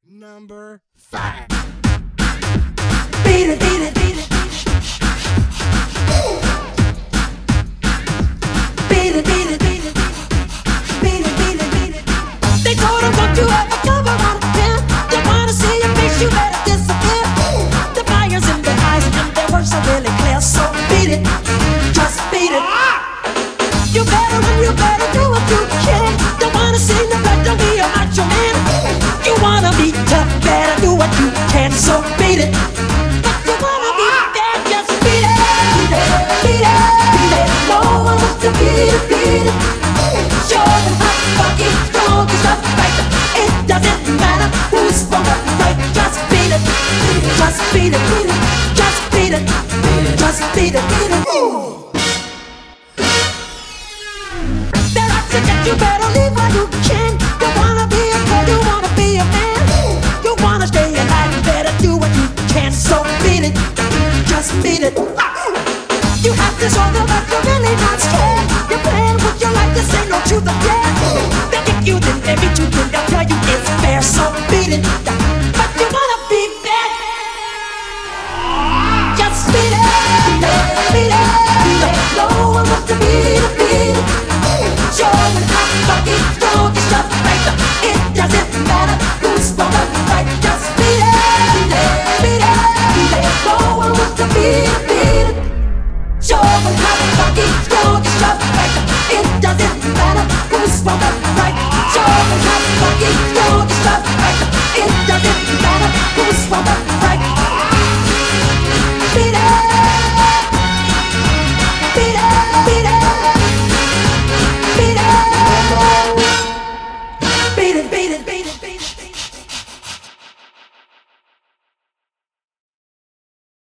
Number 5. Beat it, beat it, beat it. Beat it, beat it, beat it. Beat it, beat it, beat it. They told her don't you ever cover on a pin. They wanna see your face, you better disappear. The fire's in their eyes and their words are really clear. So beat it, just beat it. You better run, you better do what you can. Don't wanna see the blood, don't be a macho man. You wanna be tough, better do what you can. So beat it. But you wanna be bad, just beat it. Beat it, beat it, beat it. No one wants to beat it, beat it. Sure and hot, funky, strong as a fighter. It doesn't matter who's wrong or right. Just beat it, just beat it, beat it. Just beat it, just beat it, beat it. There are things that you better leave while you can. You wanna be a girl, you wanna be a man. You wanna stay alive, you better do what you can. So beat it, just beat it. You have to show them that you're really not scared. You're playing with your life, this ain't no truth or dare. They kick you, then they beat you, then